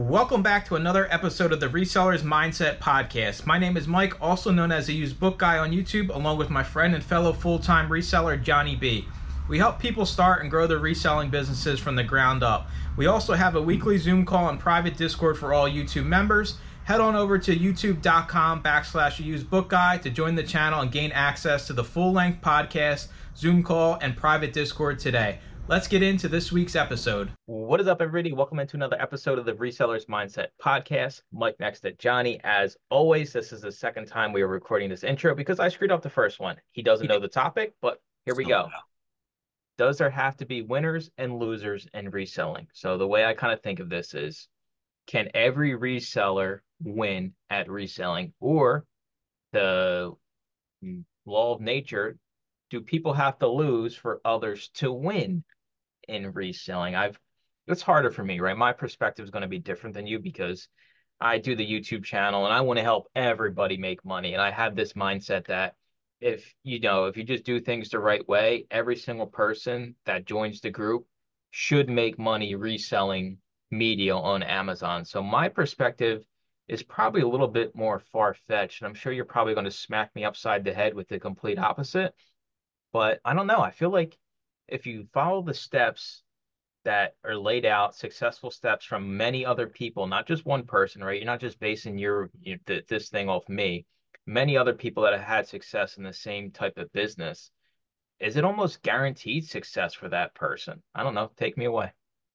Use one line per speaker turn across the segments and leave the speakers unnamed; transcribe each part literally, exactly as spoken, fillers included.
Welcome back to another episode of the Resellers Mindset Podcast. My name is Mike, also known as the Used Book Guy on YouTube, along with my friend and fellow full-time reseller, Johnny B. We help people start and grow their reselling businesses from the ground up. We also have a weekly Zoom call and private Discord for all YouTube members. Head on over to youtube.com backslash Used Book Guy to join the channel and gain access to the full-length podcast, Zoom call, and private Discord today. Let's get into this week's episode. What is up, everybody? Welcome into another episode of the Resellers Mindset Podcast. Mike next to Johnny. As always, this is the second time we are recording this intro because I screwed up the first one. He doesn't know the topic, but here we go. Does there have to be winners and losers in reselling? So the way I kind of think of this is, can every reseller win at reselling? Or the law of nature, do people have to lose for others to win in reselling? I've it's harder for me, right? My perspective is going to be different than you because I do the YouTube channel and I want to help everybody make money. And I have this mindset that if you know, if you just do things the right way, every single person that joins the group should make money reselling media on Amazon. So my perspective is probably a little bit more far-fetched. And I'm sure you're probably going to smack me upside the head with the complete opposite. But I don't know. I feel like if you follow the steps that are laid out, successful steps from many other people, not just one person, right? You're not just basing your, your th this thing off me. Many other people that have had success in the same type of business. Is it almost guaranteed success for that person? I don't know. Take me away.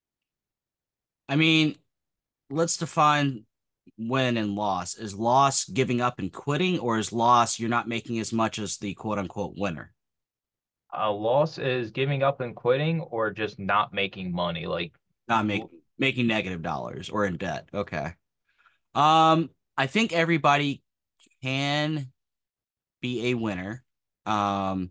I mean, let's define win and loss. Is loss giving up and quitting, or is loss you're not making as much as the quote unquote winner?
A loss is giving up and quitting or just not making money. Like,
Not making making negative dollars or in debt. Okay. Um, I think everybody can be a winner. Um,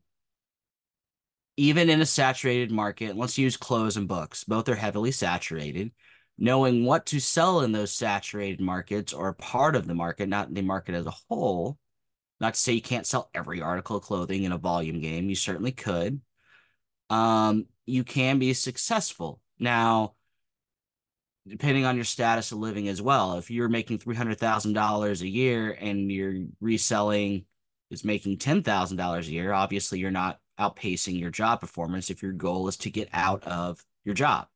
even in a saturated market, let's use clothes and books. Both are heavily saturated. Knowing what to sell in those saturated markets or part of the market, not the market as a whole. Not to say you can't sell every article of clothing in a volume game. You certainly could. Um, you can be successful. Now, depending on your status of living as well, if you're making three hundred thousand dollars a year and you're reselling is making ten thousand dollars a year, obviously you're not outpacing your job performance if your goal is to get out of your job.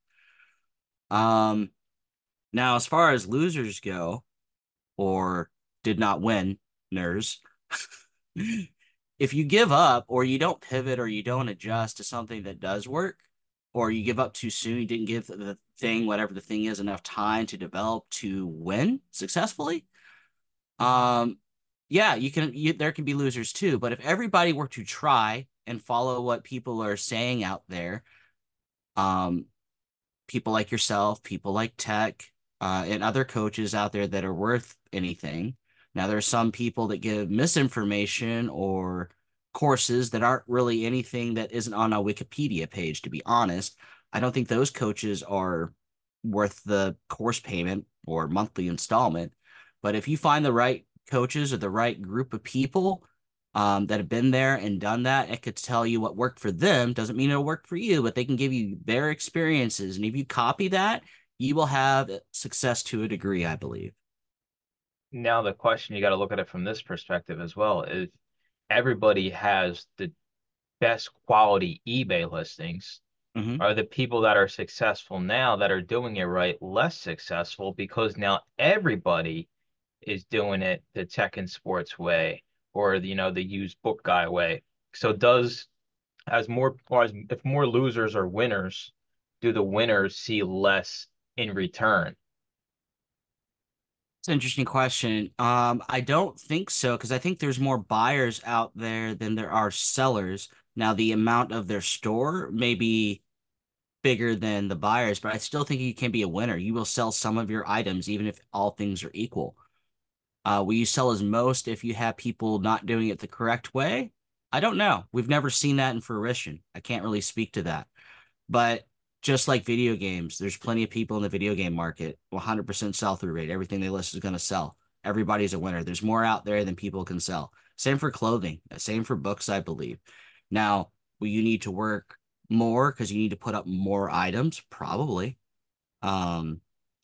Um, now, as far as losers go, or did not win, ners, if you give up or you don't pivot or you don't adjust to something that does work, or you give up too soon, you didn't give the thing, whatever the thing is, enough time to develop to win successfully, um, yeah, you can, you, there can be losers too. But if everybody were to try and follow what people are saying out there, um, people like yourself, people like Tech, uh, and other coaches out there that are worth anything. Now, there are some people that give misinformation or courses that aren't really anything that isn't on a Wikipedia page, to be honest. I don't think those coaches are worth the course payment or monthly installment. But if you find the right coaches or the right group of people um, that have been there and done that, it could tell you what worked for them. Doesn't mean it'll work for you, but they can give you their experiences. And if you copy that, you will have success to a degree, I believe.
now the question, you got to look at it from this perspective as well. If everybody has the best quality eBay listings,
Mm-hmm.
are the people that are successful now that are doing it right less successful because now everybody is doing it the tech and sports way, or you know, the used book guy way? So does, as more, or as if more losers are winners, do the winners see less in return?
It's an interesting question. Um, I don't think so because I think there's more buyers out there than there are sellers. Now, the amount of their store may be bigger than the buyers, but I still think you can be a winner. You will sell some of your items, even if all things are equal. Uh, will you sell as most if you have people not doing it the correct way? I don't know. We've never seen that in fruition. I can't really speak to that. But just like video games, there's plenty of people in the video game market, one hundred percent sell through rate. Everything they list is going to sell. Everybody's a winner. There's more out there than people can sell. Same for clothing. Same for books, I believe. Now, will you need to work more because you need to put up more items? Probably. Um,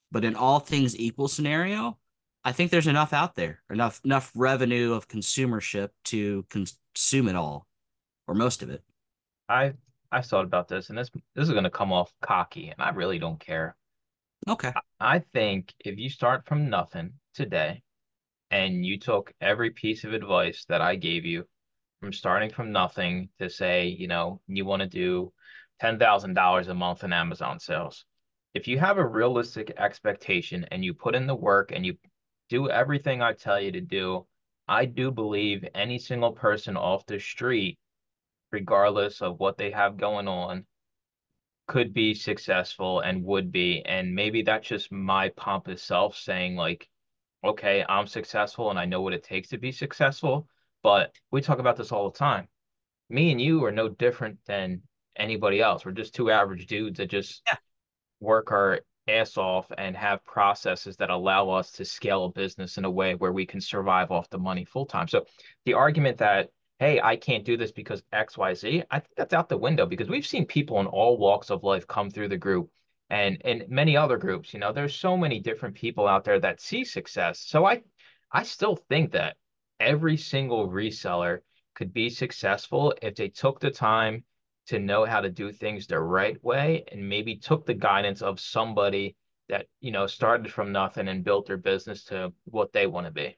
But in all things equal scenario, I think there's enough out there, enough enough revenue of consumership to consume it all or most of it.
I I thought about this, and this this is going to come off cocky, and I really don't care.
Okay.
I, I think if you start from nothing today, and you took every piece of advice that I gave you from starting from nothing to say, you know, you want to do ten thousand dollars a month in Amazon sales. If you have a realistic expectation and you put in the work and you do everything I tell you to do, I do believe any single person off the street, regardless of what they have going on, could be successful and would be. And maybe that's just my pompous self saying, like, okay, I'm successful and I know what it takes to be successful. But we talk about this all the time. Me and you are no different than anybody else. We're just two average dudes that just
Yeah.
work our ass off and have processes that allow us to scale a business in a way where we can survive off the money full time. So the argument that, hey, I can't do this because X, Y, Z, I think that's out the window because we've seen people in all walks of life come through the group and and many other groups. You know, there's so many different people out there that see success. So I I still think that every single reseller could be successful if they took the time to know how to do things the right way and maybe took the guidance of somebody that, you know, started from nothing and built their business to what they want to be.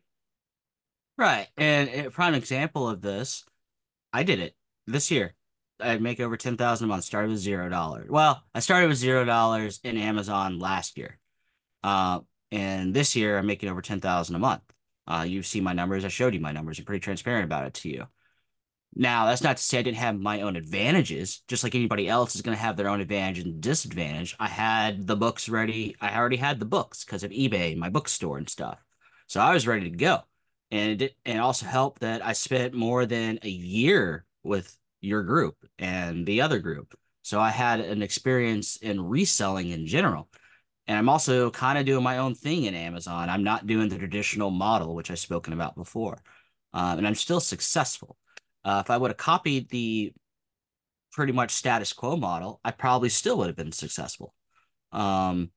Right. And a prime example of this, I did it this year. I'd make over ten thousand a month, started with zero dollars. Well, I started with zero dollars in Amazon last year. Uh, and this year I'm making over ten thousand a month. Uh, you see my numbers. I showed you my numbers. I'm pretty transparent about it to you. Now, that's not to say I didn't have my own advantages, just like anybody else is going to have their own advantage and disadvantage. I had the books ready. I already had the books because of eBay, my bookstore and stuff. So I was ready to go. And it, and it also helped that I spent more than a year with your group and the other group. So I had an experience in reselling in general. And I'm also kind of doing my own thing in Amazon. I'm not doing the traditional model, which I've spoken about before. Um, and I'm still successful. Uh, if I would have copied the pretty much status quo model, I probably still would have been successful. Um,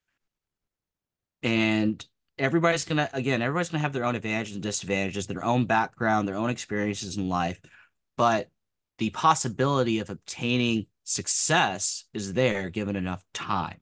and everybody's gonna, again, everybody's gonna have their own advantages and disadvantages, their own background, their own experiences in life. But the possibility of obtaining success is there given enough time.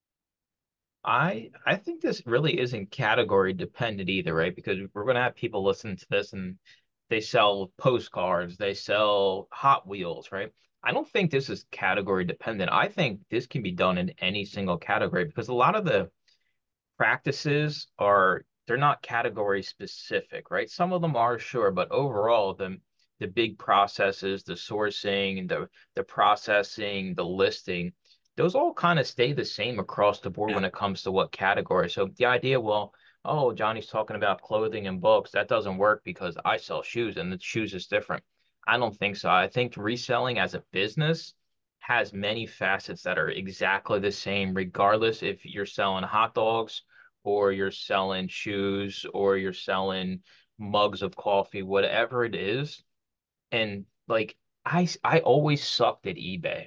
I I think this really isn't category dependent either, right? Because we're going to have people listen to this and they sell postcards, they sell Hot Wheels, right? I don't think this is category dependent. I think this can be done in any single category because a lot of the practices are they're not category specific, right? Some of them are sure, but overall the the big processes, the sourcing, the the processing, the listing, those all kind of stay the same across the board
Yeah.
when it comes to what category. So the idea, well, oh, Johnny's talking about clothing and books, that doesn't work because I sell shoes and the shoes is different. I don't think so. I think reselling as a business has many facets that are exactly the same, regardless if you're selling hot dogs or you're selling shoes or you're selling mugs of coffee, whatever it is. And like I I always sucked at eBay.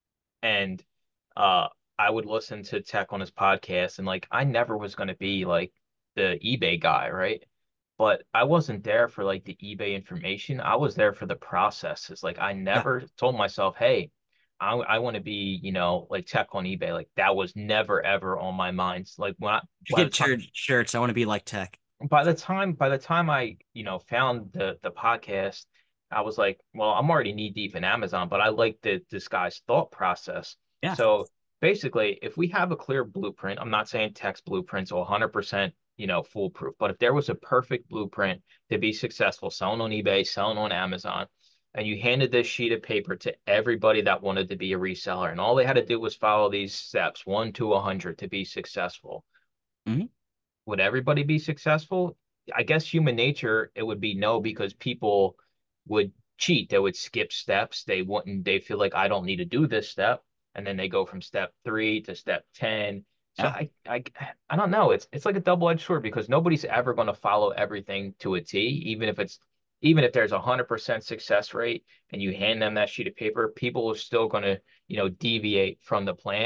And uh I would listen to Tech on his podcast and like I never was going to be like the eBay guy, right? But I wasn't there for like the eBay information. I was there for the processes. Like I
Yeah.
never told myself, "Hey, I I want to be, you know, like Tech on eBay." Like that was never ever on my mind. Like when I
You
by the
get
time
shirt, shirts. I want to be like Tech.
by the time by the time I, you know, found the the podcast, I was like, well, I'm already knee deep in Amazon, but I like the this guy's thought process.
Yeah.
So basically, if we have a clear blueprint, I'm not saying text blueprints are one hundred percent, you know, foolproof, but if there was a perfect blueprint to be successful selling on eBay, selling on Amazon, and you handed this sheet of paper to everybody that wanted to be a reseller, and all they had to do was follow these steps, one to a hundred to be successful,
Hmm.
would everybody be successful? I guess human nature, it would be no, because people would cheat. They would skip steps. They wouldn't, they feel like I don't need to do this step. And then they go from step three to step ten. So
Yeah.
I I I don't know. It's it's like a double-edged sword because nobody's ever going to follow everything to a T, even if it's even if there's a hundred percent success rate and you hand them that sheet of paper, people are still going to, you know, deviate from the plan.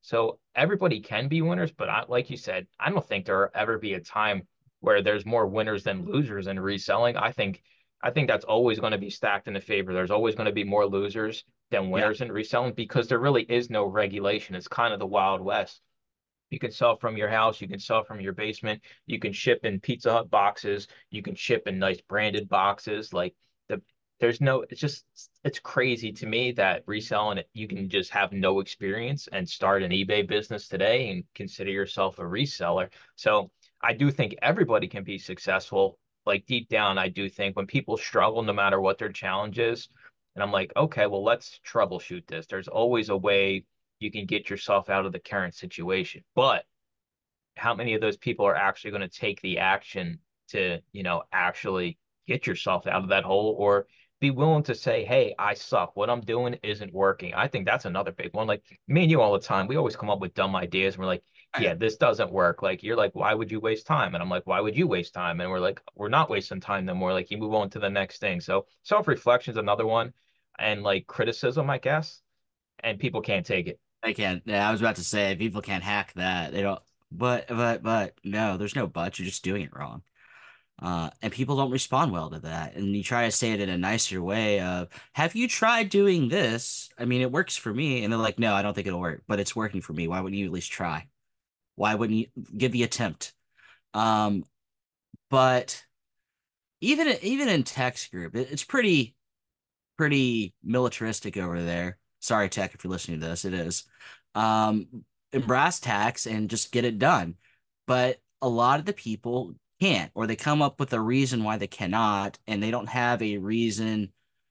So everybody can be winners, but I, like you said, I don't think there'll ever be a time where there's more winners than losers in reselling. I think I think that's always going to be stacked in the favor. There's always going to be more losers than
Yeah.
winners in reselling because there really is no regulation. It's kind of the Wild West. You can sell from your house, you can sell from your basement, you can ship in Pizza Hut boxes, you can ship in nice branded boxes. Like the there's no, it's just it's crazy to me that reselling it, you can just have no experience and start an eBay business today and consider yourself a reseller. So I do think everybody can be successful. Like deep down, I do think when people struggle, no matter what their challenge is, and I'm like, okay, well, let's troubleshoot this. There's always a way you can get yourself out of the current situation. But how many of those people are actually going to take the action to, you know, actually get yourself out of that hole or be willing to say, hey, I suck. What I'm doing isn't working. I think that's another big one. Like me and you all the time, we always come up with dumb ideas and we're like, yeah, this doesn't work. Like you're like, why would you waste time? And I'm like, why would you waste time? And we're like, we're not wasting time no more. Like you move on to the next thing. So self-reflection is another one. And like criticism, I guess. And people can't take it.
They can't. Yeah, I was about to say people can't hack that. They don't. But but but no, there's no but. You're just doing it wrong. Uh, and people don't respond well to that. And you try to say it in a nicer way of, "Have you tried doing this? I mean, it works for me." And they're like, "No, I don't think it'll work, but it's working for me. Why wouldn't you at least try? Why wouldn't you give the attempt?" Um, but even even in Tech's group, it, it's pretty pretty militaristic over there. Sorry, Tech, if you're listening to this, it is. Um, in brass tacks and just get it done. But a lot of the people can't, or they come up with a reason why they cannot, and they don't have a reason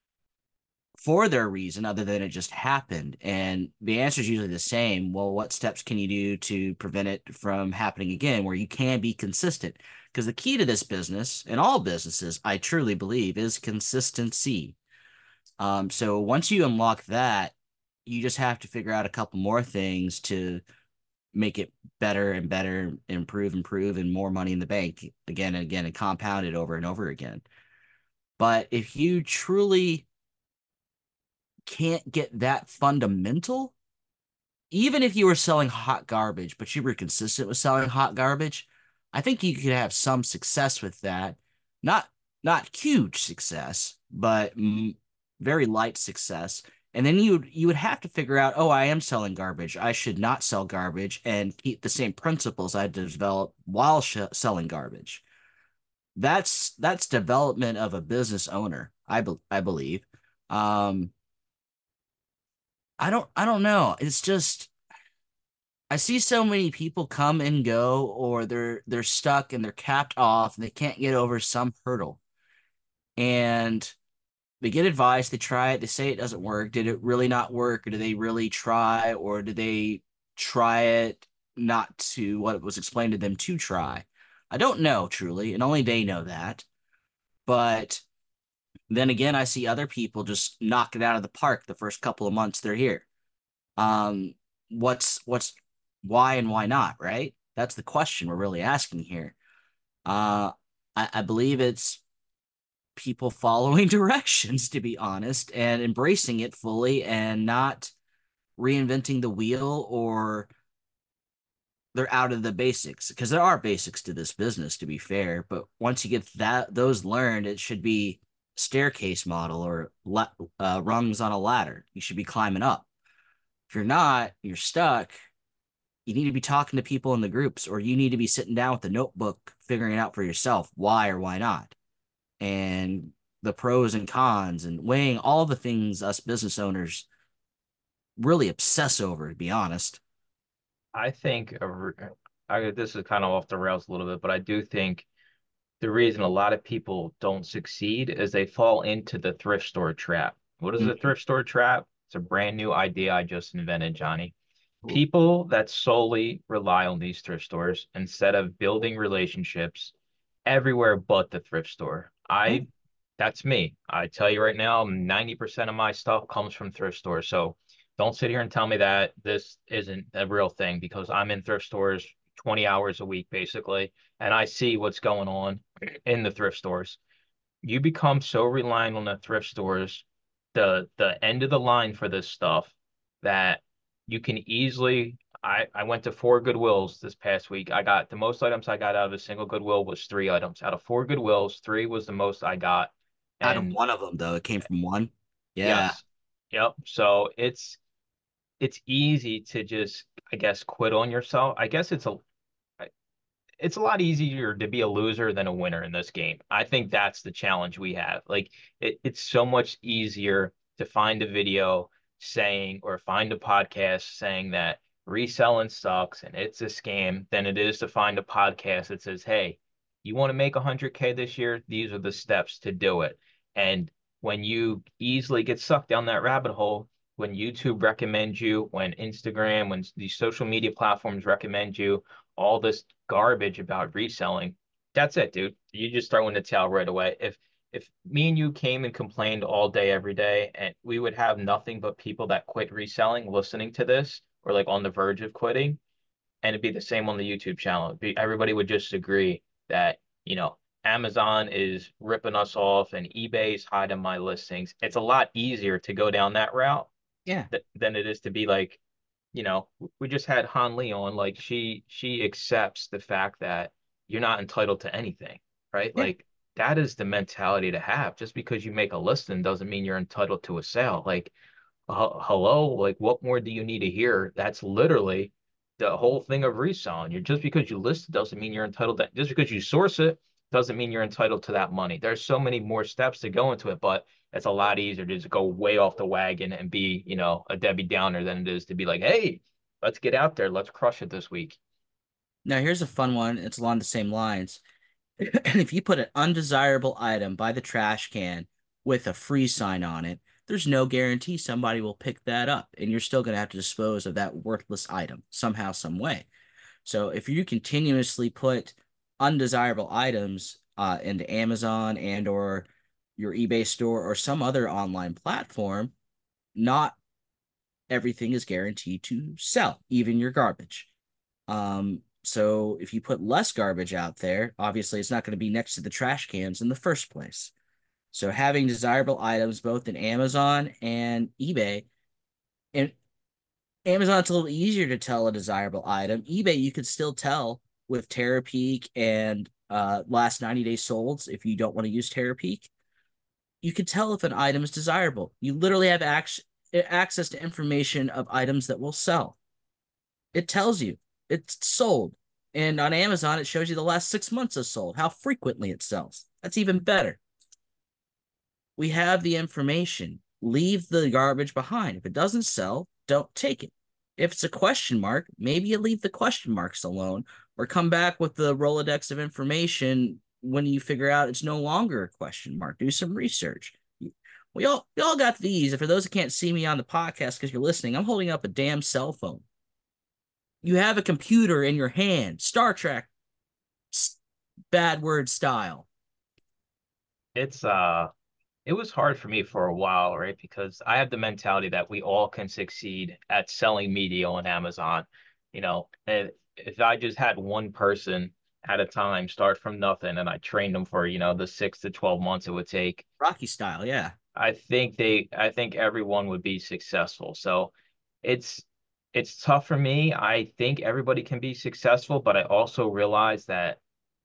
for their reason other than it just happened. And the answer is usually the same. Well, what steps can you do to prevent it from happening again, where you can be consistent? Because the key to this business and all businesses, I truly believe, is consistency. Um, so once you unlock that, you just have to figure out a couple more things to make it better and better, improve, improve, and more money in the bank again and again and compound it over and over again. But if you truly can't get that fundamental, even if you were selling hot garbage, but you were consistent with selling hot garbage, I think you could have some success with that. Not not huge success, but mm, very light success. And then you you would have to figure out, oh, I am selling garbage. I should not sell garbage and keep the same principles I developed while sh selling garbage. That's that's development of a business owner, I be I believe. Um, I don't I don't know. It's just I see so many people come and go, or they're they're stuck and they're capped off and they can't get over some hurdle. And they get advice, they try it, they say it doesn't work. Did it really not work? Or do they really try? Or do they try it not to what was explained to them to try? I don't know truly, and only they know that. But then again, I see other people just knock it out of the park the first couple of months they're here. Um, what's what's why and why not, right? That's the question we're really asking here. Uh, I, I believe it's people following directions, to be honest, and embracing it fully and not reinventing the wheel, or they're out of the basics, because there are basics to this business, to be fair. But once you get that those learned, it should be staircase model or uh, rungs on a ladder. You should be climbing up. If you're not, you're stuck. You need to be talking to people in the groups, or you need to be sitting down with a notebook, figuring it out for yourself, why or why not, and the pros and cons, and weighing all the things us business owners really obsess over, to be honest.
I think I, this is kind of off the rails a little bit, but I do think the reason a lot of people don't succeed is they fall into the thrift store trap. What is a
Mhm.
thrift store trap? It's a brand new idea I just invented, Johnny. People that solely rely on these thrift stores instead of building relationships everywhere but the thrift store.
Yeah.
I, that's me. I tell you right now, ninety percent of my stuff comes from thrift stores. So don't sit here and tell me that this isn't a real thing because I'm in thrift stores twenty hours a week, basically, and I see what's going on in the thrift stores. You become so reliant on the thrift stores, the the end of the line for this stuff, that you can easily I, I went to four Goodwills this past week. I got the most items I got out of a single Goodwill was three items. Out of four Goodwills, three was the most I got.
Out of
And
one of them, though, it came from one. Yeah.
yes, yep. So it's it's easy to just, I guess, quit on yourself. I guess it's a it's a lot easier to be a loser than a winner in this game. I think that's the challenge we have. Like it, it's so much easier to find a video saying or find a podcast saying that reselling sucks and it's a scam than it is to find a podcast that says, hey, you want to make one hundred K this year? These are the steps to do it. And when you easily get sucked down that rabbit hole, when YouTube recommends you, when Instagram, when these social media platforms recommend you, all this garbage about reselling, that's it, dude. You just throw in the towel right away. If if me and you came and complained all day, every day, and we would have nothing but people that quit reselling listening to this or like on the verge of quitting, and it'd be the same on the YouTube channel. It'd be, everybody would just agree that, you know, Amazon is ripping us off and eBay's hiding my listings. It's a lot easier to go down that route
Yeah.
th than it is to be like, you know, we just had Han Lee on, like she she accepts the fact that you're not entitled to anything, right?
Yeah.
Like that is the mentality to have. Just because you make a listing doesn't mean you're entitled to a sale. Like, uh, hello, like what more do you need to hear? That's literally the whole thing of reselling. You're just because you list it doesn't mean you're entitled to, just because you source it doesn't mean you're entitled to that money. There's so many more steps to go into it, but it's a lot easier to just go way off the wagon and be, you know, a Debbie Downer than it is to be like, hey, let's get out there. Let's crush it this week.
Now, here's a fun one. It's along the same lines. If you put an undesirable item by the trash can with a free sign on it, there's no guarantee somebody will pick that up, and you're still going to have to dispose of that worthless item somehow, some way. So if you continuously put undesirable items uh, into Amazon and or your eBay store or some other online platform, not everything is guaranteed to sell, even your garbage. Um, so if you put less garbage out there, obviously it's not going to be next to the trash cans in the first place. So having desirable items both in Amazon and eBay, and Amazon, it's a little easier to tell a desirable item. eBay, you could still tell with Terapeak and uh, last ninety days solds. If you don't want to use Terapeak, you could tell if an item is desirable. You literally have ac- access to information of items that will sell. It tells you it's sold. And on Amazon, it shows you the last six months of sold, how frequently it sells. That's even better. We have the information. Leave the garbage behind. If it doesn't sell, don't take it. If it's a question mark, maybe you leave the question marks alone or come back with the Rolodex of information when you figure out it's no longer a question mark. Do some research. We all, we all got these. And for those who can't see me on the podcast because you're listening, I'm holding up a damn cell phone. You have a computer in your hand, Star Trek, bad word style.
It's uh it was hard for me for a while, right? Because I have the mentality that we all can succeed at selling media on Amazon. You know, if, if I just had one person at a time start from nothing and I trained them for, you know, the six to twelve months it would take,
Rocky style, yeah.
I think they, I think everyone would be successful. So it's, it's tough for me. I think everybody can be successful, but I also realize that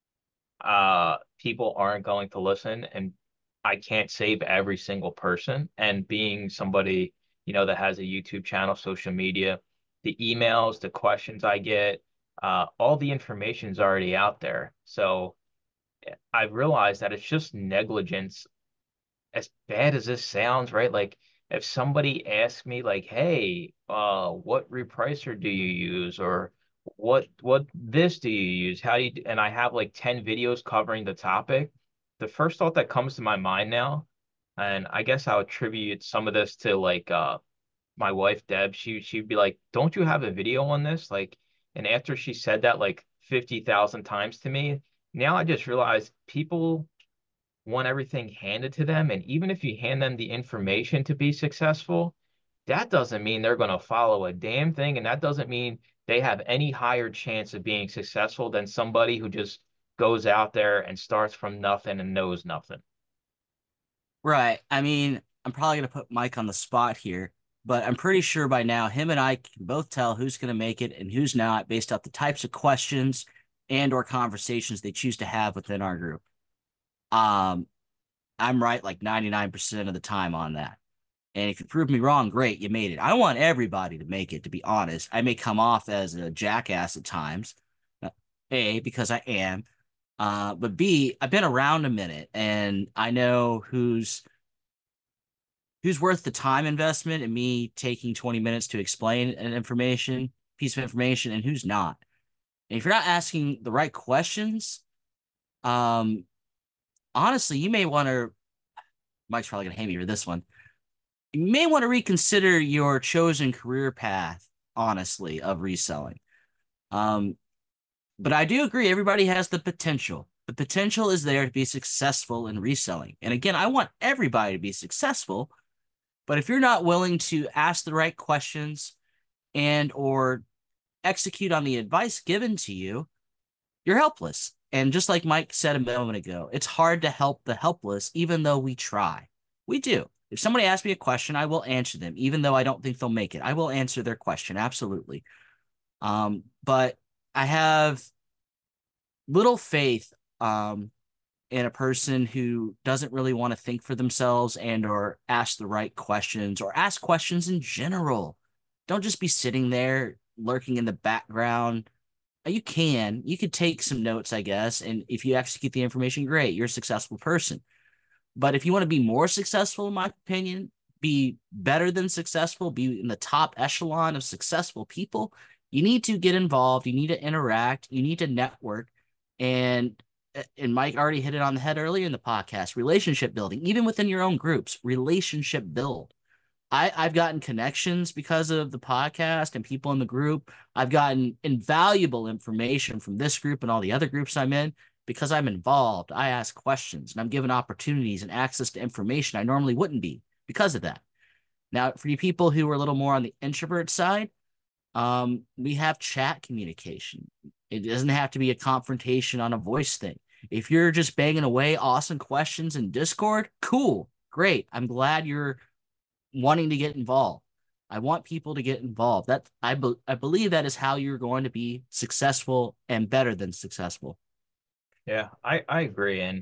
uh people aren't going to listen and I can't save every single person. And being somebody, you know, that has a YouTube channel, social media, the emails, the questions I get, uh, all the information's already out there. So I realized that it's just negligence, as bad as this sounds, right? Like if somebody asks me like, hey, uh, what repricer do you use? Or what what this do you use? How do you, and I have like ten videos covering the topic. The first thought that comes to my mind now, and I guess I'll attribute some of this to like uh my wife Deb, she she'd be like, "Don't you have a video on this?" Like, and after she said that like fifty thousand times to me, now I just realized people want everything handed to them. And even if you hand them the information to be successful, that doesn't mean they're going to follow a damn thing. And that doesn't mean they have any higher chance of being successful than somebody who just goes out there and starts from nothing and knows nothing.
Right. I mean, I'm probably going to put Mike on the spot here, but I'm pretty sure by now him and I can both tell who's going to make it and who's not based off the types of questions and or conversations they choose to have within our group. Um, I'm right like ninety-nine percent of the time on that. And if you prove me wrong, great, you made it. I want everybody to make it, to be honest. I may come off as a jackass at times, A, because I am, uh, but B, I've been around a minute and I know who's who's worth the time investment and me taking twenty minutes to explain an information, piece of information, and who's not. And if you're not asking the right questions, um, honestly, you may want to, Mike's probably going to hate me for this one. You may want to reconsider your chosen career path, honestly, of reselling. Um, but I do agree, everybody has the potential. The potential is there to be successful in reselling. And again, I want everybody to be successful, but if you're not willing to ask the right questions and or execute on the advice given to you, you're helpless. And just like Mike said a moment ago, it's hard to help the helpless, even though we try. We do. If somebody asks me a question, I will answer them, even though I don't think they'll make it. I will answer their question, absolutely. Um, but I have little faith um, in a person who doesn't really want to think for themselves and or ask the right questions or ask questions in general. Don't just be sitting there lurking in the background. You can. You could take some notes, I guess, and if you execute the information, great, you're a successful person. But if you want to be more successful, in my opinion, be better than successful, be in the top echelon of successful people, you need to get involved. You need to interact. You need to network. And, and Mike already hit it on the head earlier in the podcast, relationship building, even within your own groups, relationship build. I, I've gotten connections because of the podcast and people in the group. I've gotten invaluable information from this group and all the other groups I'm in. Because I'm involved, I ask questions and I'm given opportunities and access to information I normally wouldn't be because of that. Now, for you people who are a little more on the introvert side, um, we have chat communication. It doesn't have to be a confrontation on a voice thing. If you're just banging away awesome questions in Discord, cool, great. I'm glad you're wanting to get involved. I want people to get involved. That I, be, I believe that is how you're going to be successful and better than successful.
Yeah, I, I agree. And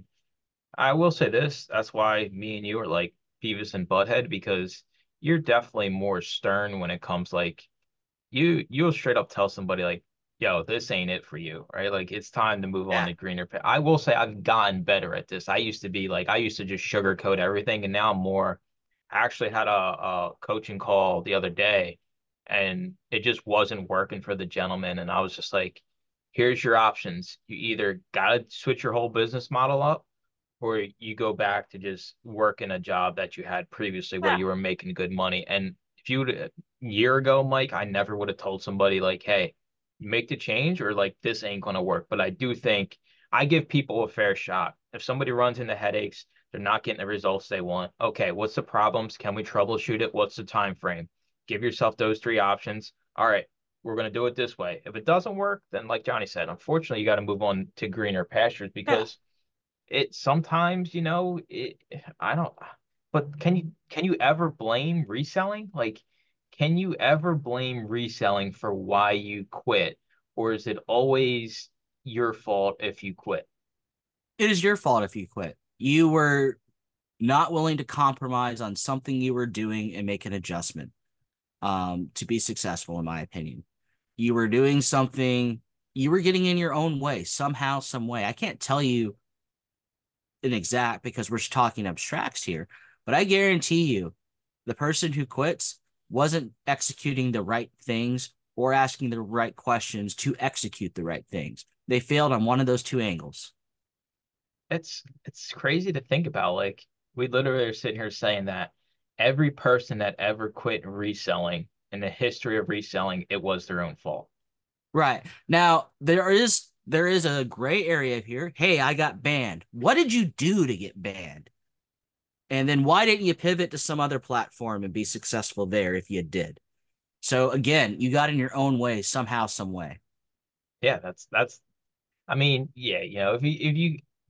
I will say this, that's why me and you are like Beavis and Butthead, because you're definitely more stern when it comes like you you'll straight up tell somebody like, yo, this ain't it for you, right? Like it's time to move on
Yeah.
to greener pa- I will say I've gotten better at this. I used to be like I used to just sugarcoat everything, and now I'm more I actually had a, a coaching call the other day and it just wasn't working for the gentleman. And I was just like, here's your options. You either gotta switch your whole business model up or you go back to just working a job that you had previously where
Yeah.
you were making good money. And if you would a year ago, Mike, I never would have told somebody like, hey, make the change or like this ain't gonna work. But I do think I give people a fair shot. If somebody runs into headaches, they're not getting the results they want. Okay, what's the problems? Can we troubleshoot it? What's the time frame? Give yourself those three options. All right, we're gonna do it this way. If it doesn't work, then like Johnny said, unfortunately, you got to move on to greener pastures
Yeah.
because it sometimes, you know, it I don't but can you can you ever blame reselling? Like, can you ever blame reselling for why you quit? Or is it always your fault if you quit?
It is your fault if you quit. You were not willing to compromise on something you were doing and make an adjustment um, to be successful, in my opinion. You were doing something, you were getting in your own way somehow, some way. I can't tell you an exact because we're talking abstracts here, but I guarantee you the person who quits wasn't executing the right things or asking the right questions to execute the right things. They failed on one of those two angles.
It's it's crazy to think about. Like we literally are sitting here saying that every person that ever quit reselling in the history of reselling, it was their own fault.
Right. Now, there is there is a gray area here. Hey, I got banned. What did you do to get banned? And then why didn't you pivot to some other platform and be successful there if you did? So again, you got in your own way somehow, some way.
Yeah, that's that's I mean, yeah, you know, if you if you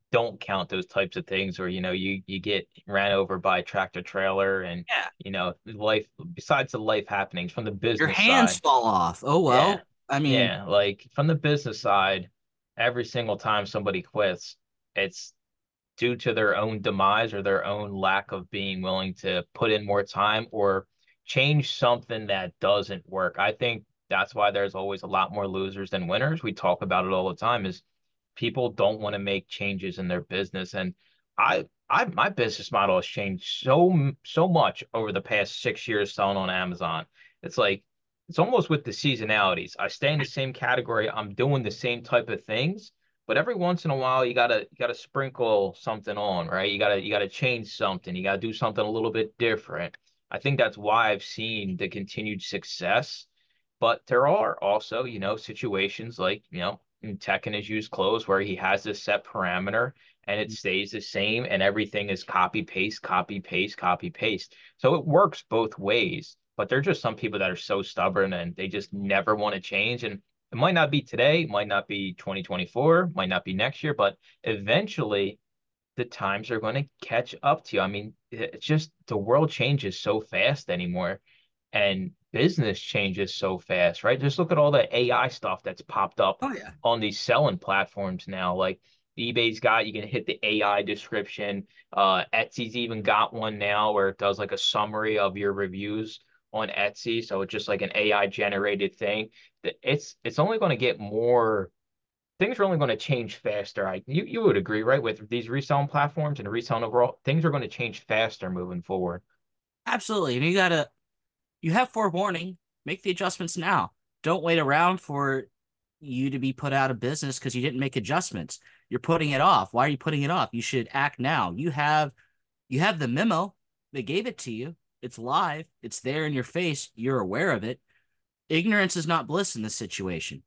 don't count those types of things, or you know, you you get ran over by a tractor trailer, and
Yeah.
you know, life besides the life happenings from the
Your
business
hands
side.
fall off. Oh
Yeah.
well. I mean,
Yeah, like from the business side, every single time somebody quits, it's due to their own demise or their own lack of being willing to put in more time or change something that doesn't work. I think that's why there's always a lot more losers than winners. We talk about it all the time is people don't want to make changes in their business. And I I my business model has changed so so much over the past six years selling on Amazon. It's like it's almost with the seasonalities. I stay in the same category. I'm doing the same type of things, but every once in a while, you gotta you gotta sprinkle something on, right? You gotta you gotta change something. You gotta do something a little bit different. I think that's why I've seen the continued success. But there are also, you know, situations like, you know, in Tekken is used clothes where he has this set parameter and it stays the same and everything is copy paste, copy paste, copy paste. So it works both ways. But there're just some people that are so stubborn and they just never want to change. And it might not be today, might not be twenty twenty-four, might not be next year, but eventually the times are going to catch up to you. I mean, it's just the world changes so fast anymore and business changes so fast, right? Just look at all the A I stuff that's popped up
oh yeah.
on these selling platforms now. Like eBay's got, you can hit the A I description. Uh, Etsy's even got one now where it does like a summary of your reviews on Etsy. So it's just like an A I generated thing. It's it's only going to get more things are only going to change faster. I you you would agree, right? With these reselling platforms and reselling overall, things are going to change faster moving forward.
Absolutely. And you gotta you have forewarning. Make the adjustments now. Don't wait around for you to be put out of business because you didn't make adjustments. You're putting it off. Why are you putting it off? You should act now. You have you have the memo. They gave it to you. It's live. It's there in your face. You're aware of it. Ignorance is not bliss in this situation.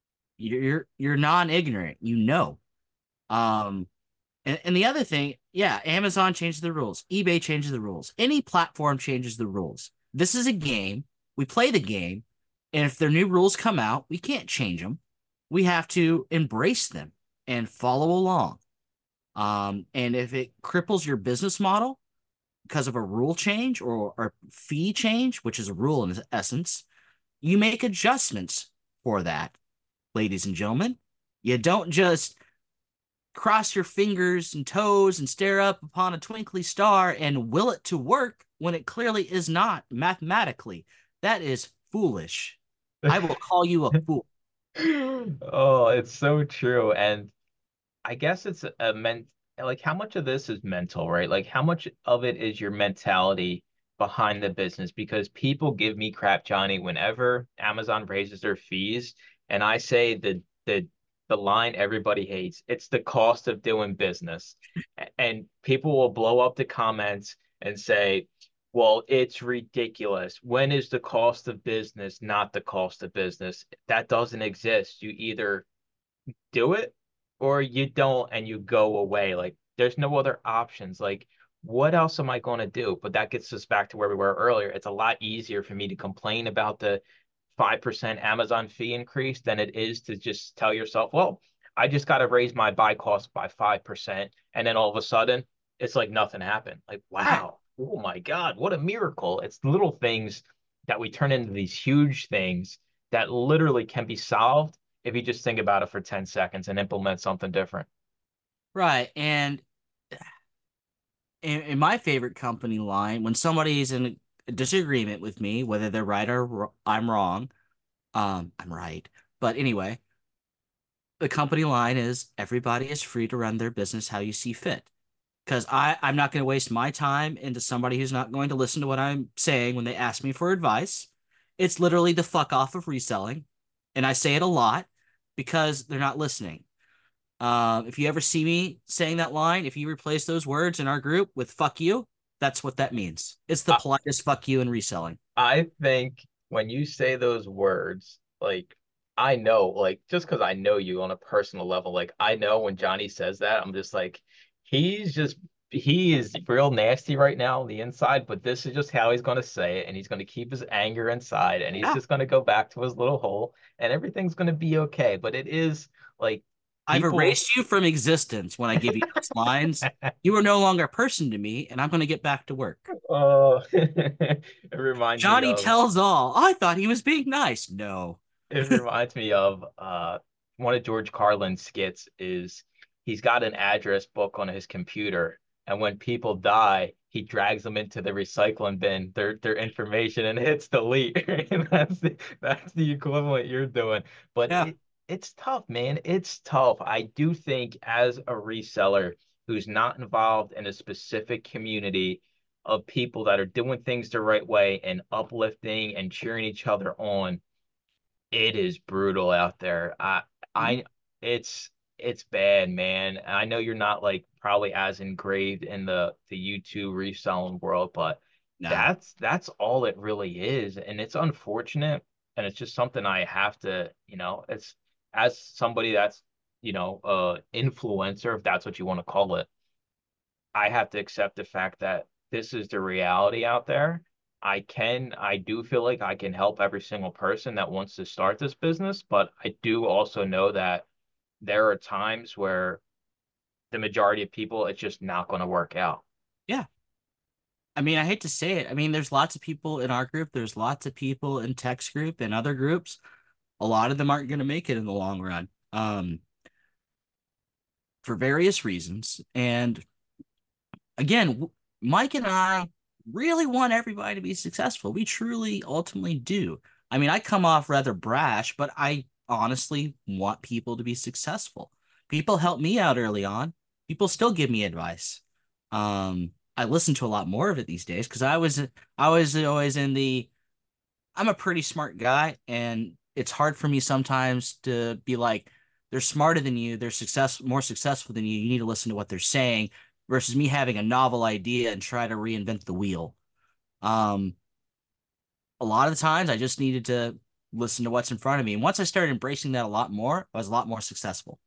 You're you're non-ignorant. You know. Um, and, and the other thing, yeah, Amazon changes the rules. eBay changes the rules. Any platform changes the rules. This is a game. We play the game. And if their new rules come out, we can't change them. We have to embrace them and follow along. Um, and if it cripples your business model because of a rule change or a fee change, which is a rule in essence, you make adjustments for that, ladies and gentlemen. You don't just cross your fingers and toes and stare up upon a twinkly star and will it to work when it clearly is not mathematically. That is foolish. I will call you a fool.
Oh, it's so true. And I guess it's a, a ment like how much of this is mental, right? Like how much of it is your mentality behind the business? Because people give me crap, Johnny, whenever Amazon raises their fees, and I say the the the line everybody hates, it's the cost of doing business. A- And people will blow up the comments and say, well, it's ridiculous. When is the cost of business not the cost of business? That doesn't exist. You either do it or you don't and you go away. Like there's no other options. Like what else am I going to do? But that gets us back to where we were earlier. It's a lot easier for me to complain about the five percent Amazon fee increase than it is to just tell yourself, well, I just got to raise my buy cost by five percent. And then all of a sudden, it's like nothing happened. Like,
Right.
wow, oh my God, what a miracle. It's little things that we turn into these huge things that literally can be solved if you just think about it for ten seconds and implement something different.
Right. And in, in my favorite company line, when somebody is in a disagreement with me, whether they're right or wr- I'm wrong, um, I'm right. But anyway, the company line is everybody is free to run their business how you see fit. Because I I'm not going to waste my time into somebody who's not going to listen to what I'm saying when they ask me for advice. It's literally the fuck off of reselling, and I say it a lot because they're not listening. Um, if you ever see me saying that line, if you replace those words in our group with "fuck you," that's what that means. It's the
I,
politest "fuck you" in reselling.
I think when you say those words, like I know, like just because I know you on a personal level, like I know when Johnny says that, I'm just like, he's just he is real nasty right now on the inside, but this is just how he's going to say it, and he's going to keep his anger inside, and he's
Yeah,
just going to go back to his little hole, and everything's going to be okay. But it is like
I've
People,
erased you from existence when I give you those lines. You are no longer a person to me, and I'm going to get back to work.
uh, it reminds me
Johnny
of
tells all. I thought he was being nice. No.
it reminds me of uh one of George Carlin's skits is he's got an address book on his computer, and when people die, he drags them into the recycling bin, their their information, and hits delete. And that's the that's the equivalent you're doing. But
Yeah.
it it's tough, man. It's tough. I do think as a reseller who's not involved in a specific community of people that are doing things the right way and uplifting and cheering each other on, it is brutal out there. I
Mhm.
I it's it's bad, man. I know you're not like probably as engraved in the the YouTube reselling world, but
No.
that's that's all it really is. And it's unfortunate. And it's just something I have to, you know, it's as somebody that's, you know, uh influencer, if that's what you want to call it, I have to accept the fact that this is the reality out there. I can, I do feel like I can help every single person that wants to start this business, but I do also know that there are times where the majority of people, it's just not going to work out.
Yeah. I mean, I hate to say it. I mean, there's lots of people in our group. There's lots of people in Tech's group and other groups. A lot of them aren't going to make it in the long run, um, for various reasons. And again, Mike and I really want everybody to be successful. We truly, ultimately do. I mean, I come off rather brash, but I honestly want people to be successful. People help me out early on. People still give me advice. Um, I listen to a lot more of it these days because I was I was always in the I'm a pretty smart guy, and it's hard for me sometimes to be like, they're smarter than you, they're success more successful than you. You need to listen to what they're saying versus me having a novel idea and try to reinvent the wheel. Um, a lot of the times I just needed to listen to what's in front of me. And once I started embracing that a lot more, I was a lot more successful.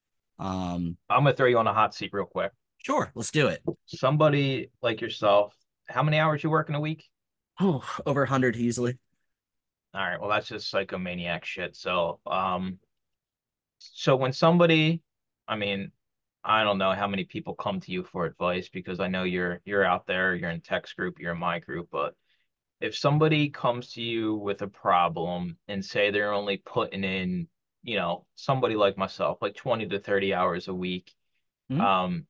Um,
I'm gonna throw you on a hot seat real quick.
sure, let's do it.
Somebody like yourself, how many hours you work in a week?
Oh, over one hundred easily.
All right, well, that's just psychomaniac shit. So, um, so when somebody, I mean, I don't know how many people come to you for advice because I know you're you're out there, you're in Tech's group, you're in my group, but if somebody comes to you with a problem and say they're only putting in, you know, somebody like myself, like twenty to thirty hours a week,
Hmm?
um,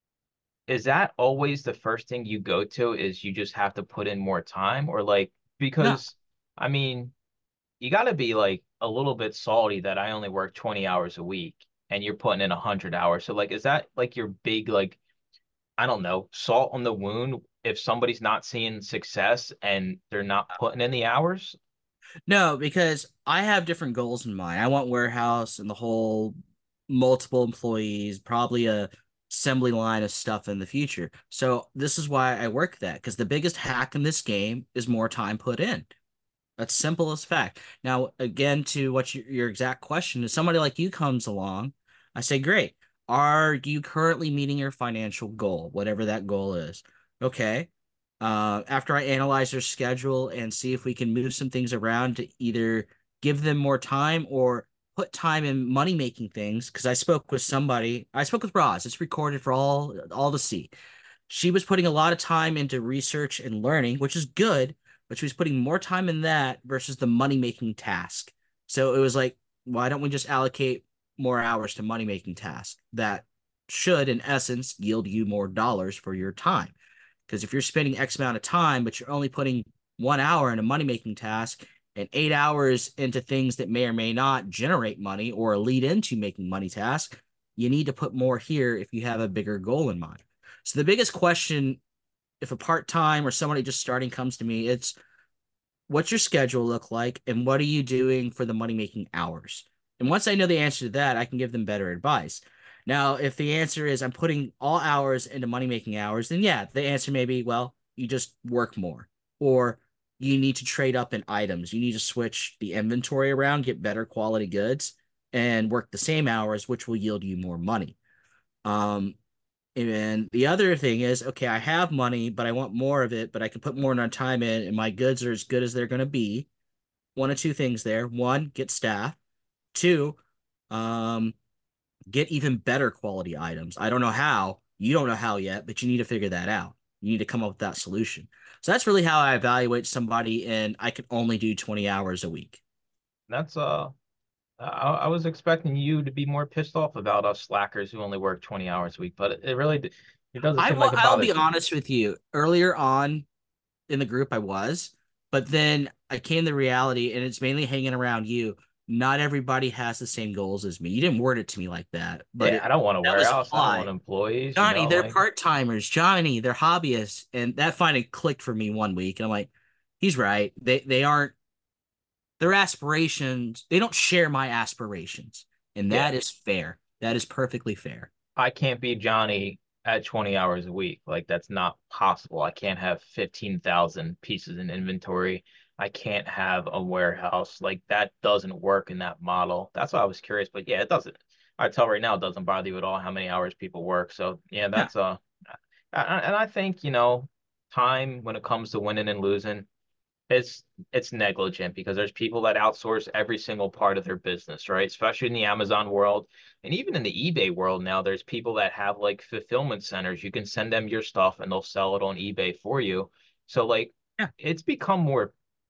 is that always the first thing you go to is you just have to put in more time or like
No.
because I mean, you got to be like a little bit salty that I only work twenty hours a week and you're putting in one hundred hours. So like is that like your big like I don't know, salt on the wound if somebody's not seeing success and they're not putting in the hours?
No, because I have different goals in mind. I want warehouse and the whole multiple employees, probably a assembly line of stuff in the future. So this is why I work that, because the biggest hack in this game is more time put in. That's simple as fact. Now, again, to what your, your exact question is, somebody like you comes along, I say, great. Are you currently meeting your financial goal, whatever that goal is? Okay. Uh, after I analyze their schedule and see if we can move some things around to either give them more time or put time in money making things, because I spoke with somebody, I spoke with Roz. It's recorded for all all to see. She was putting a lot of time into research and learning, which is good, but she was putting more time in that versus the money making task. So it was like, why don't we just allocate more hours to money making tasks that should, in essence, yield you more dollars for your time? Because if you're spending X amount of time, but you're only putting one hour in a money making task and eight hours into things that may or may not generate money or lead into making money tasks, you need to put more here if you have a bigger goal in mind. So the biggest question, if a part-time or somebody just starting comes to me, it's what's your schedule look like and what are you doing for the money-making hours? And once I know the answer to that, I can give them better advice. Now, if the answer is I'm putting all hours into money-making hours, then yeah, the answer may be, well, you just work more. Or you need to trade up in items. You need to switch the inventory around, get better quality goods, and work the same hours, which will yield you more money. Um, and the other thing is, okay, I have money, but I want more of it, but I can put more of time in, and my goods are as good as they're going to be. One of two things there. One, get staff. Two, um, get even better quality items. I don't know how. You don't know how yet, but you need to figure that out. You need to come up with that solution. So that's really how I evaluate somebody, and I can only do twenty hours a week.
That's uh I, I was expecting you to be more pissed off about us slackers who only work twenty hours a week, but it, it really it doesn't
I
seem
will
like it
I'll be
bothers you.
honest with you. Earlier on in the group I was, but then I came to reality, and it's mainly hanging around you. Not everybody has the same goals as me. You didn't word it to me like that, but
Yeah, I
it
don't want a
that was
warehouse. I don't want
implied.
employees, you
Johnny,
know,
they're
like
part timers. Johnny, they're hobbyists, and that finally clicked for me one week. And I'm like, he's right. They they aren't their aspirations. They don't share my aspirations, and
yeah.
that is fair. That is perfectly fair.
I can't be Johnny at twenty hours a week. Like that's not possible. I can't have fifteen thousand pieces in inventory. I can't have a warehouse. Like that doesn't work in that model. That's why I was curious, but yeah, it doesn't. I tell right now, it doesn't bother you at all how many hours people work. So yeah,
Yeah,
that's uh, and I think, you know, time when it comes to winning and losing, it's it's negligent because there's people that outsource every single part of their business, right? Especially in the Amazon world and even in the eBay world now, there's people that have like fulfillment centers. You can send them your stuff and they'll sell it on eBay for you. So like
yeah,
it's become more,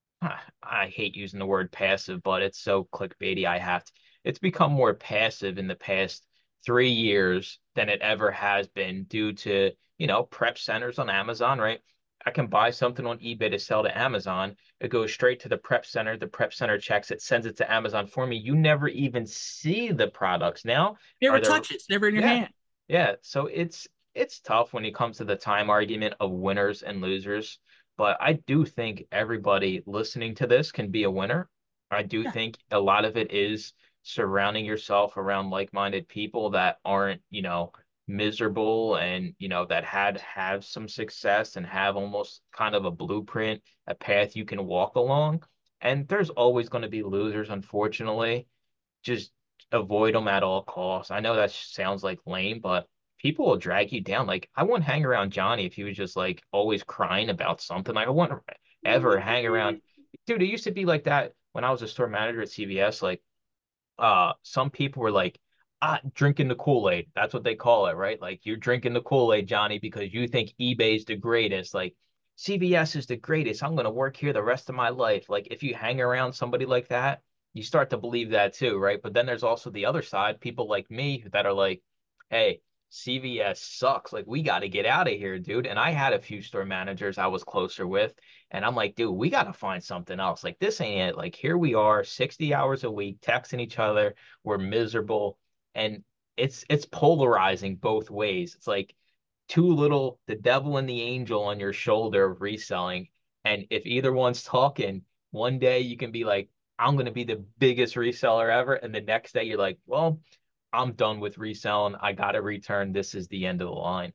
I hate using the word passive, but it's so clickbaity. I have to, it's become more passive in the past three years than it ever has been due to, you know, prep centers on Amazon, right? I can buy something on eBay to sell to Amazon. It goes straight to the prep center. The prep center checks it, sends it to Amazon for me. You never even see the products. Now,
never
are there,
touch it. It's never in your
yeah,
hand.
yeah. So it's it's tough when it comes to the time argument of winners and losers. But I do think everybody listening to this can be a winner. I do
Yeah,
think a lot of it is surrounding yourself around like-minded people that aren't, you know, miserable and, you know, that had have some success and have almost kind of a blueprint, a path you can walk along. And there's always going to be losers, unfortunately. Just avoid them at all costs. I know that sounds like lame, but people will drag you down. Like I wouldn't hang around Johnny if he was just like always crying about something. Like I wouldn't ever hang around. Dude, it used to be like that when I was a store manager at C V S. Like uh some people were like, ah, drinking the Kool-Aid. That's what they call it, right? Like you're drinking the Kool-Aid, Johnny, because you think eBay's the greatest. Like C V S is the greatest. I'm gonna work here the rest of my life. Like if you hang around somebody like that, you start to believe that too, right? But then there's also the other side, people like me that are like, hey, C V S sucks. Like we got to get out of here, dude. And I had a few store managers I was closer with, and I'm like, dude, we got to find something else. Like this ain't it. Like here we are, sixty hours a week, texting each other. We're miserable, and it's it's polarizing both ways. It's like too little, the devil and the angel on your shoulder of reselling. And if either one's talking, one day you can be like, I'm going to be the biggest reseller ever. And the next day you're like, well, I'm done with reselling. I got to return. This is the end of the line.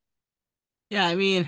yeah. I mean,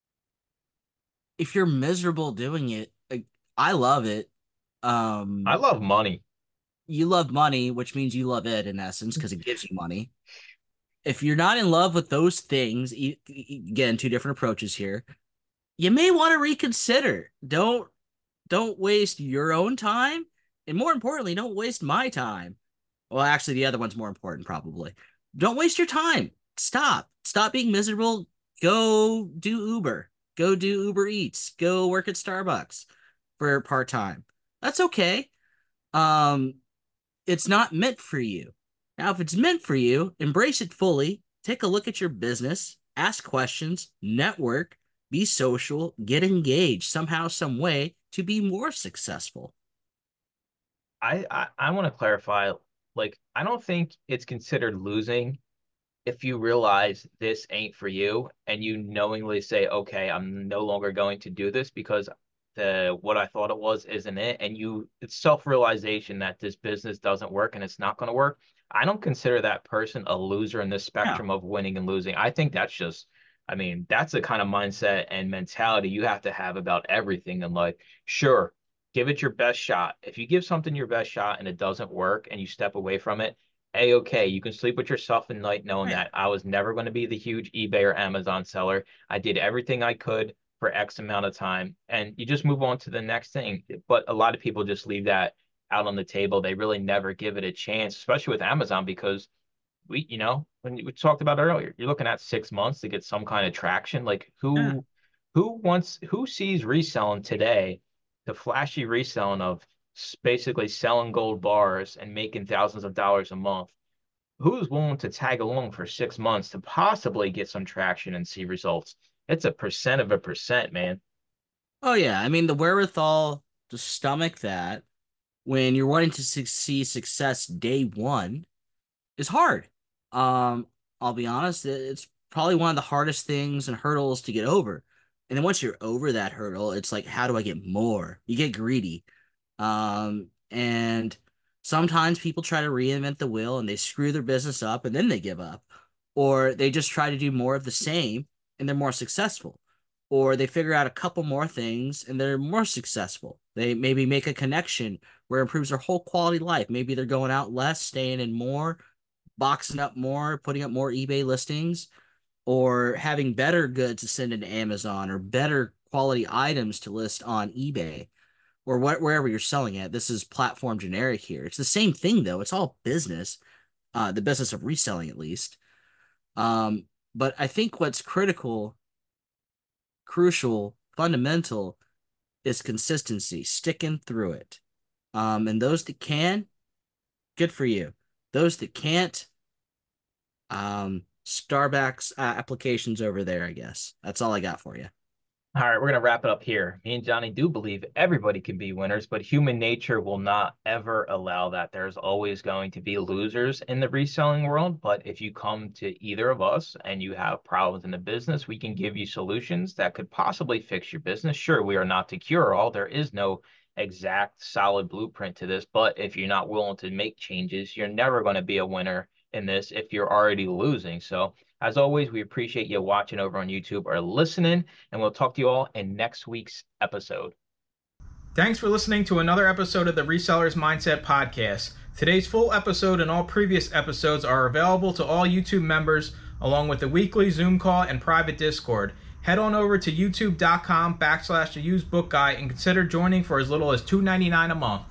if you're miserable doing it, like, I love it.
I
Um,
love money.
you love money, which means you love it in essence because it gives you money. If you're not in love with those things, e- e- again, two different approaches here. You may want to reconsider. Don't don't waste your own time, and more importantly, don't waste my time. Well, actually, the other one's more important, probably. Don't waste your time. Stop. Stop being miserable. Go do Uber. Go do Uber Eats. Go work at Starbucks for part time. That's okay. Um, it's not meant for you. Now, if it's meant for you, embrace it fully. Take a look at your business, ask questions, network, be social, get engaged somehow, some way to be more successful.
I, I, I want to clarify, like, I don't think it's considered losing if you realize this ain't for you and you knowingly say, okay, I'm no longer going to do this because the what I thought it was isn't it, and you it's self-realization that this business doesn't work and it's not going to work. I don't consider that person a loser in the
Yeah.
spectrum of winning and losing. I think that's just, I mean, that's the kind of mindset and mentality you have to have about everything in life. Sure, give it your best shot. If you give something your best shot and it doesn't work and you step away from it, a-okay. You can sleep with yourself at night knowing
Yeah.
that I was never going to be the huge eBay or Amazon seller. I did everything I could for X amount of time, and you just move on to the next thing. But a lot of people just leave that out on the table. They really never give it a chance, especially with Amazon, because we, you know, when we talked about earlier, you're looking at six months to get some kind of traction. Like
Yeah.
who, who wants, who sees reselling today, the flashy reselling of s- basically selling gold bars and making thousands of dollars a month? Who's willing to tag along for six months to possibly get some traction and see results? It's a percent of a percent, man.
Oh yeah, I mean the wherewithal to stomach that when you're wanting to su- see success day one is hard. Um, I'll be honest, it- it's probably one of the hardest things and hurdles to get over. And then once you're over that hurdle, it's like, how do I get more? You get greedy. Um, and sometimes people try to reinvent the wheel and they screw their business up and then they give up. Or they just try to do more of the same and they're more successful. Or they figure out a couple more things and they're more successful. They maybe make a connection where it improves their whole quality of life. Maybe they're going out less, staying in more, boxing up more, putting up more eBay listings, or having better goods to send into Amazon or better quality items to list on eBay or what wherever you're selling it. This is platform generic here. It's the same thing though. It's all business, uh, the business of reselling at least. Um, but I think what's critical, crucial, fundamental is consistency, sticking through it. Um, and those that can, good for you. Those that can't, um, Starbucks uh, applications over there, I guess. That's all I got for you.
All right, we're going to wrap it up here. Me and Johnny do believe everybody can be winners, but human nature will not ever allow that. There's always going to be losers in the reselling world. But if you come to either of us and you have problems in the business, we can give you solutions that could possibly fix your business. Sure, we are not the cure all. There is no exact solid blueprint to this. But if you're not willing to make changes, you're never going to be a winner in this if you're already losing. So, as always, we appreciate you watching over on YouTube or listening, and we'll talk to you all in next week's episode.
Thanks for listening to another episode of the Resellers Mindset Podcast. Today's full episode and all previous episodes are available to all YouTube members, along with the weekly Zoom call and private Discord. Head on over to youtube.com backslash the used book guy and consider joining for as little as two dollars and ninety-nine cents a month.